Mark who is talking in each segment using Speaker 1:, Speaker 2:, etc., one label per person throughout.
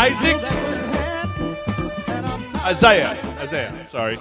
Speaker 1: Isaac? Isaiah, sorry.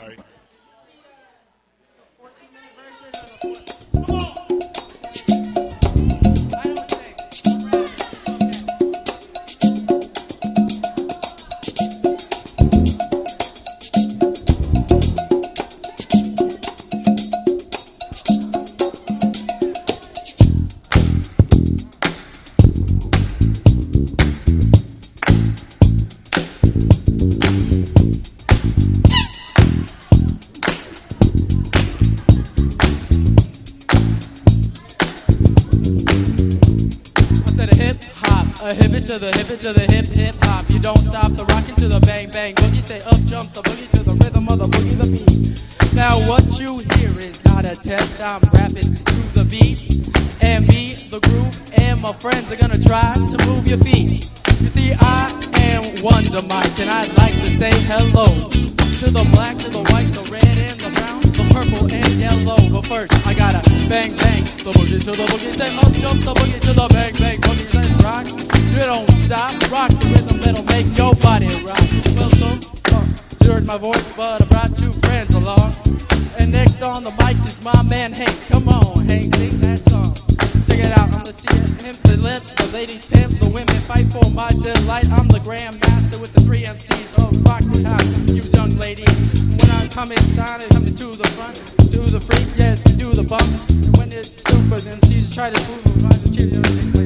Speaker 2: To the hip hop, you don't stop the rockin' to the bang bang boogie. Say up jump the boogie to the rhythm of the boogie the beat. Now what you hear is not a test. I'm rapping to the beat, and me, the groove, and my friends are gonna try to move your feet. You see, I am Wonder Mike, and I'd like to say hello to the black, to the white, the red, and the brown, the purple and yellow. But first, I gotta bang bang the boogie to the boogie. Say up jump the boogie to the bang bang boogie. Let's rock. You don't stop, rock the rhythm that'll make your body rock. Well, you heard my voice, but I brought two friends along. And next on the mic is my man Hank. Come on, Hank, sing that song. Check it out, I'm the pimp, the lip, the ladies pimp, the women fight for my delight. I'm the grand master with the 3 MCs of rock the house. You young ladies, when I come inside, I come to the front, do the freak, yes, do the bump. And when it's super, then MCs try to move, the cheer,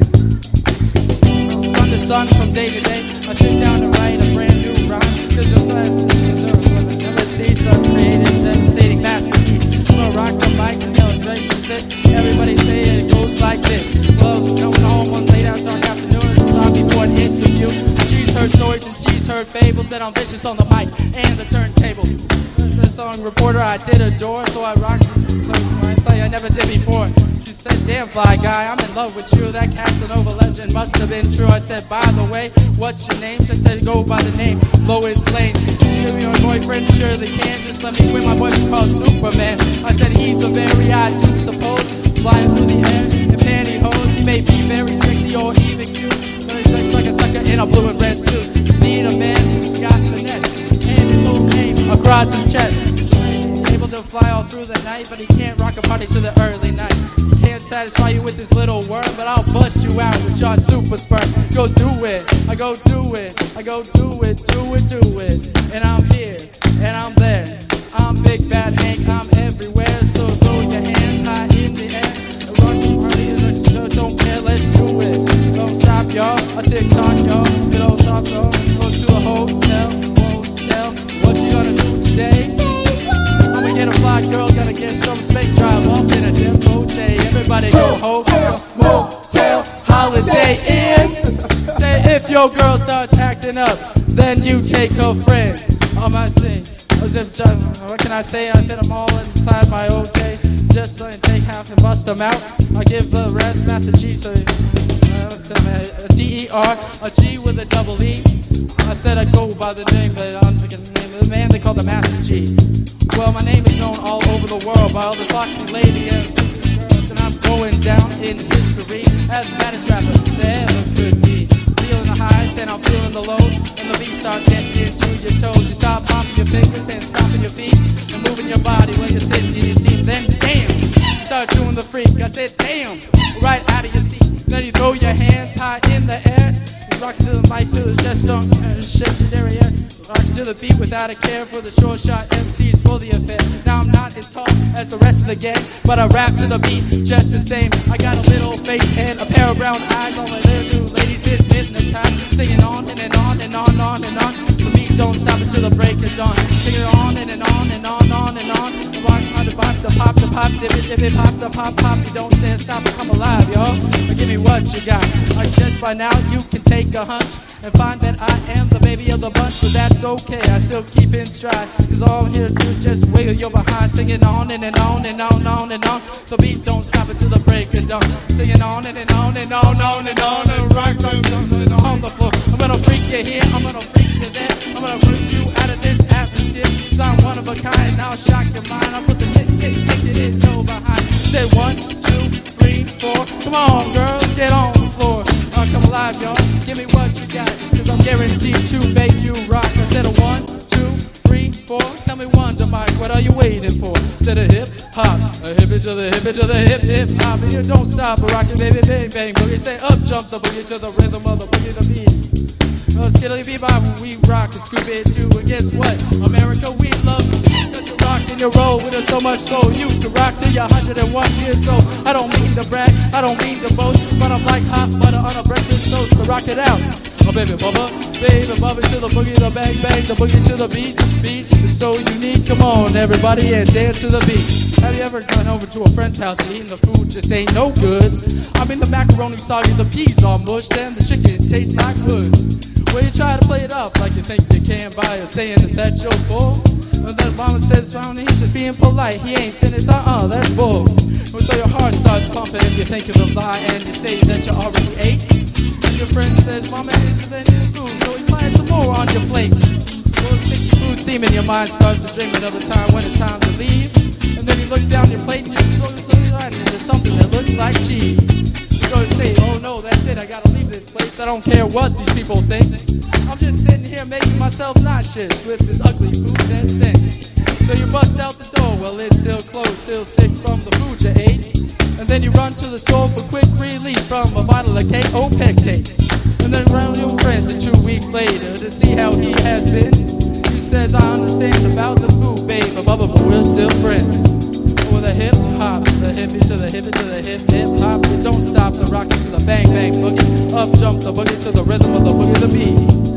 Speaker 2: son from day to day, I sit down and write a brand new rhyme. Cause just last season, never see some creative, devastating masterpiece. I'm gonna rock the mic and they'll drink resist. Everybody say it goes like this. Gloves going home on late out dark afternoon to stop before an interview. She's heard stories and she's heard fables that I'm vicious on the mic and the turntables. The song reporter I did adore, so I rocked so I tell you I never did before. Said, damn fly guy, I'm in love with you. That Casanova legend must have been true. I said, by the way, what's your name? She said, go by the name Lois Lane. Give me your boyfriend, surely can. Just let me quit my boyfriend called Superman. I said, he's the very I do suppose. Flying through the air in pantyhose. He may be very sexy or even cute, but he's like a sucker in a blue and red suit. Need a man who's got finesse and his whole name across his chest. Able to fly all through the night, but he can't rock a party to the early night. Can't satisfy you with this little worm, but I'll bust you out with your super sperm. Go do it, I go do it, I go do it, do it, do it. And I'm here, and I'm there. I'm Big Bad Hank, I'm everywhere. So throw your hands high in the air and rock the party, let's don't care, let's do it. Don't stop, y'all, a TikTok, y'all. Get on top, y'all. Go to a hotel. What you gonna do today? I'ma get a fly girl, gonna get some steak, drive off in a dim OJ. Everybody go hotel, motel, holiday inn. Say if your girl starts acting up, then you take her friend. I might sing, as if, what can I say? I fit them all inside my OJ. Just so I take half and bust them out. I give the rest Master G, so a D-E-R, a G with a double E. I said I go by the name, but I'm thinking the name of the man they call the Master G. Well, my name is known all over the world by all the foxy lady and girls, and I'm going down in history as the baddest rapper there ever could be. Feeling the highs and I'm feeling the lows, and the beat starts getting into your toes. You stop popping your fingers and stomping your feet and moving your body when you're sitting in your seat. Then, damn, you start doing the freak. I said, damn, right out of your seat. Then you throw your hands high in the air. Rock to the mic till just don't shake your derriere. Rock to the beat without a care for the short shot MCs for the affair. Now I'm not as tall as the rest of the gang, but I rap to the beat just the same. I got a little face and a pair of brown eyes. All my little ladies is hypnotized, singing on and on and on and on. The beat don't stop until the break of dawn. Singing on and on and on and on. Rock on the pop, dip it, pop the pop. You don't dare stop or come alive, y'all. Give me what you got. I guess by now you can take a hunch and find that I am the baby of the bunch, but that's okay, I still keep in stride, cause all I'm here to do is just wiggle your behind, singing on and on and on and on. The beat don't stop until the break of dawn, singing on and on and on and rock on the floor. I'm gonna freak you here, I'm gonna freak you there, I'm gonna freak you out of this atmosphere, cause I'm one of a kind, now I'll shock your mind. I'll put the tick it in, go behind. Say 1, 2, 3, 4, come on girls, get on the floor. Come alive, y'all. Give me what you got, cause I'm guaranteed to make you rock. Instead of 1, 2, 3, 4, tell me wonder, Mike, what are you waiting for? Instead of hip hop, a hip it to the hip it to the hip hip hop, and you don't stop a rockin' baby bang bang boogie. Say up jump the boogie to the rhythm of the boogie the beat. Skiddly bebop, we rock and scoop it too. And guess what? America, we love you. Cause you rock and you roll with us so much so you can rock till you're 101 years old. I don't mean to brag, I don't mean to boast, but I'm like hot butter on a breakfast toast. To rock it out. Oh baby bubba to the boogie, the bang bang, the boogie to the beat. Beat is so unique. Come on everybody and dance to the beat. Have you ever gone over to a friend's house and eaten the food just ain't no good? I mean the macaroni soggy, the peas all mushed, and the chicken tastes like wood. Well, you try to play it off like you think you can by saying that you're full. And then mama says, "Found he's just being polite. He ain't finished. That's bull." Well, so your heart starts pumping and you think of a lie and you say that you already ate. And your friend says, "Mama ain't been in food, so he's buying some more on your plate." Well, sticky food steaming, your mind starts to dreaming of the time when it's time to leave. And then you look down your plate and you're slowly sliding into something that looks like cheese. So you say, "Oh no, that's it, I gotta leave this place. I don't care what these people think. I'm just sitting here making myself nauseous with this ugly food that stinks." So you bust out the door, well it's still closed, still sick from the food you ate. And then you run to the store for quick relief from a bottle of KO Pectate. And then round your friends and 2 weeks later to see how he has been. He says, "I understand about the food, babe, but we're still friends." With a hip hop, the hippie to the hippie to the hip hip hop. You don't stop the rockin' to the bang bang boogie. Up jump the boogie to the rhythm of the boogie the beat.